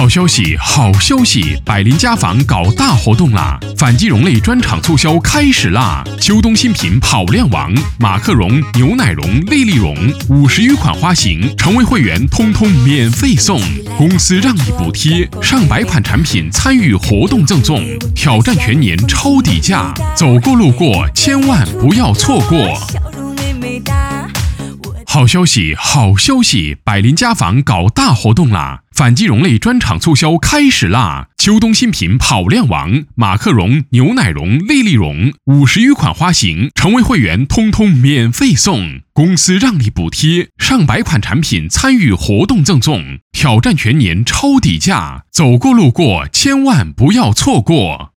好消息，好消息！百灵家纺搞大活动啦！反季绒类专场促销开始啦！秋冬新品跑量王，马克绒、牛奶绒、丽丽绒50余款花型，成为会员通通免费送，公司让利补贴，上百款产品参与活动赠送，挑战全年超底价，走过路过千万不要错过！好消息，好消息！百灵家纺搞大活动啦！反季绒类专场促销开始啦！秋冬新品跑量王，马克绒、牛奶绒、丽丽绒50余款花型，成为会员通通免费送，公司让利补贴，上百款产品参与活动赠送，挑战全年超底价，走过路过千万不要错过！